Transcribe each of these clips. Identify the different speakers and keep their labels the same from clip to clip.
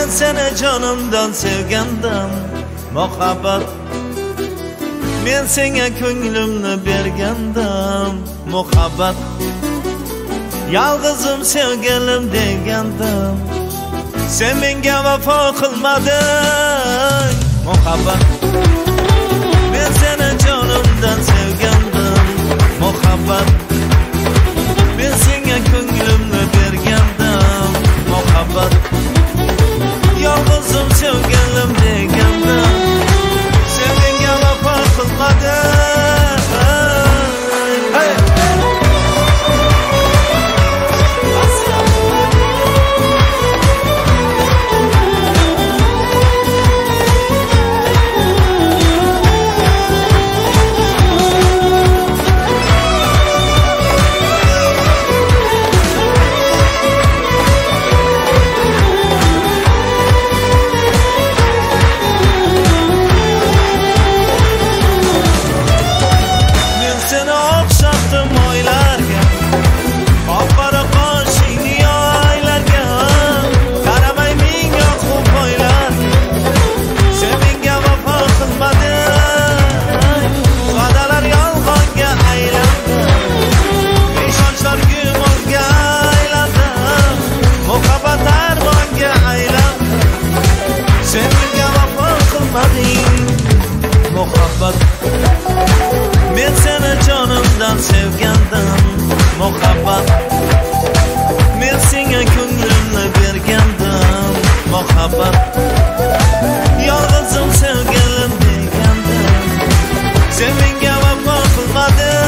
Speaker 1: Men seni canımdan sevgandim muhabbat, men senga ko'nglimni bergandim muhabbat, yolg'izim sevgilim degandim, sen menga vafo qilmading muhabbat. Men seni canımdan sevgandim muhabbat, men senga ko'nglimni bergandim muhabbat, yolg'izim sevgilim degandim, sen menga vafo qilmading. Hey! Muhabbat, men seni canımdan sevgandim muhabbat, men senga ko'nglimni bergandim muhabbat, yolg'izim sevgilim degandim, sen menga vafo qilmading.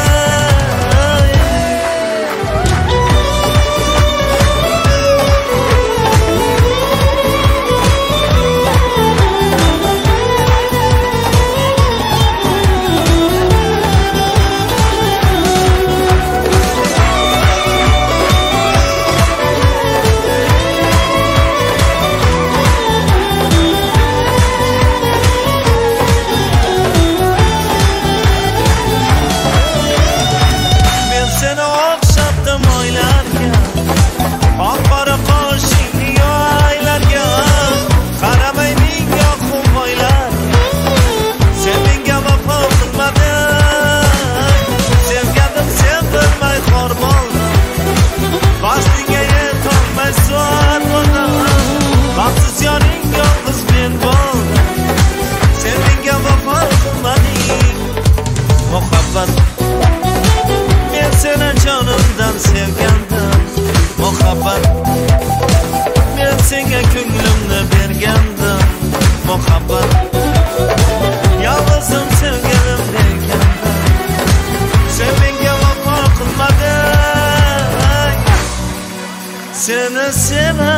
Speaker 1: Men seni canımdan sevgandim muhabbat, men senga ko'nglimni bergandim muhabbat, yolg'izim sevgilim degandim, sen menga vafo qilmading. Seni sevaman.